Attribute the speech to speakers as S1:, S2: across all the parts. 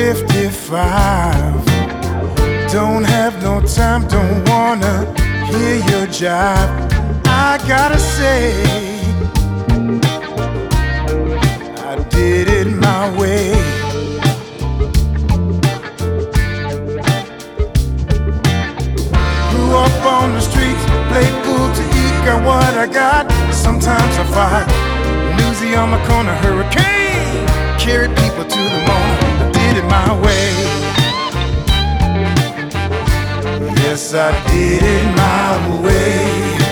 S1: 55. Don't have no time, don't wanna hear your jive. I gotta say, I did it my way. Grew up on the streets, played pool to eat, got what I got. Sometimes I fight. Newsy on my corner, hurricane, carried people to the moon. I did it my way. Yes, I did it my way.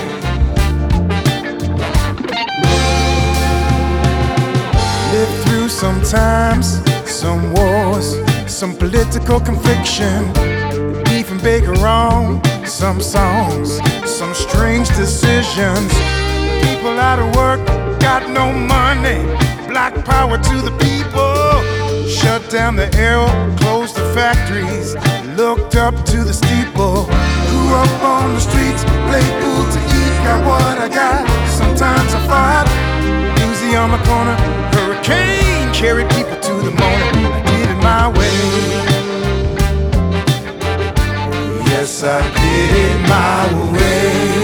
S1: Lived through some times, some wars, some political confliction, beef and bacon wrong, some songs, some strange decisions. People out of work, got no money. Black power to the people. Shut down the air, closed the factories, looked up to the steeple. Grew up on the streets, played pool to eat, got what I got. Sometimes I fought. Newsy on the corner, hurricane, carried people to the morning. I did it my way. Yes, I did it my way.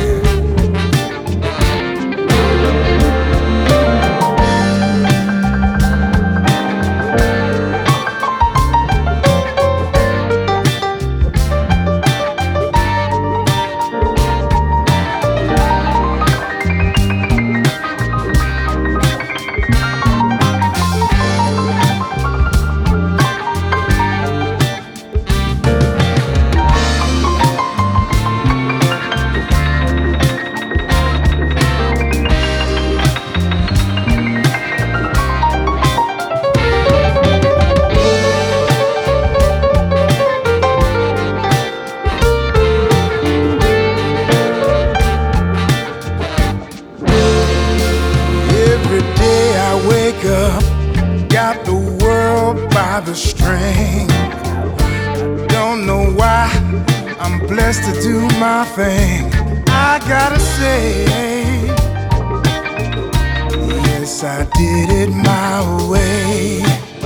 S1: Got the world by the string. Don't know why, I'm blessed to do my thing. I gotta say, yes, I did it my way.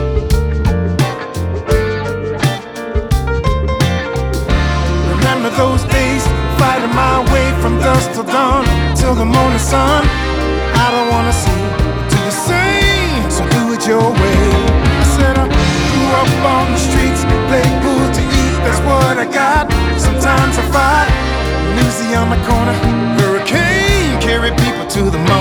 S1: Remember those days, fighting my way from dusk till dawn, till the morning sun. I don't wanna see you do the same, so do it your way. I said I grew up on the streets, played pool to eat, that's what I got. Sometimes I fight. Newsy on my corner, hurricane, carry people to the moon.